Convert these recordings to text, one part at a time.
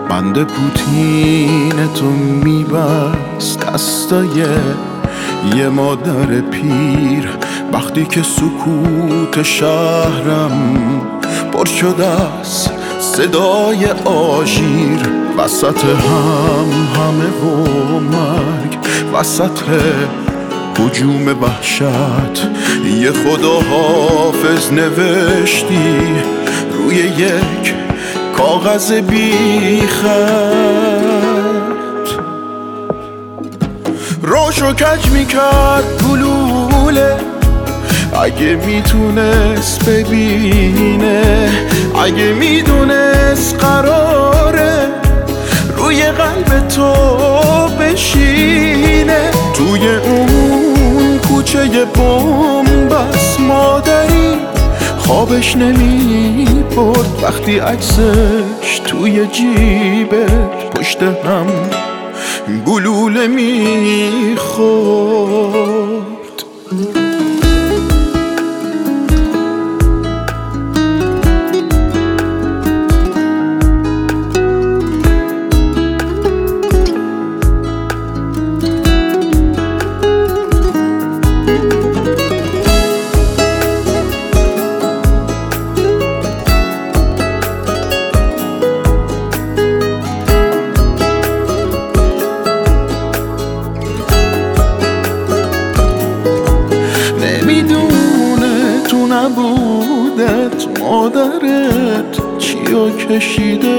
بند پوتین تو میبست دستای یه مادر پیر، وقتی که سکوت شهرم پر شده از صدای آژیر. وسط همه و مرگ، وسط هجوم وحشت، یه خداحافظ نوشتی روی یک کاغذ بی خط. روشو کج میکرد گلوله، اگه میتونست ببینه، اگه میدونست قراره روی قلب تو بشینه. توی اون کوچه بنبست مادری خوابش نمی برد، وقتی عکسش توی جیبه پشت هم گلوله می خورد. نبودت مادرت چیو کشیده،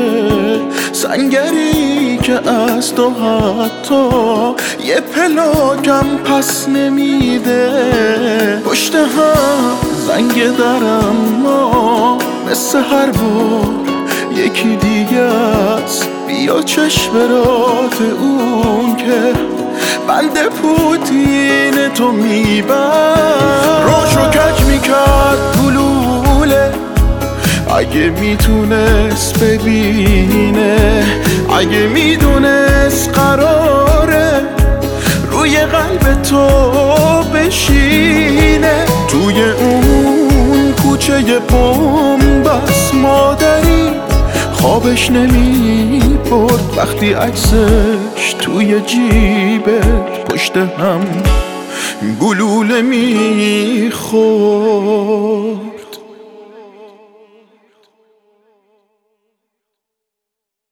سنگری که از تو حتی یه پلاکم پس نمیده. پشت هم زنگ درم ما مثل هر بار یکی دیگه است، بیا چشم رات اون که بند پوتین تو میبر. روشو کج میکرد گلوله، اگه میتونست ببینه، اگه میدونست قراره روی قلب تو بشینه. توی اون کوچه بنبست مادری خوابش نمی برد، وقتی عکسش توی جیبه پشت هم گلوله می خورد.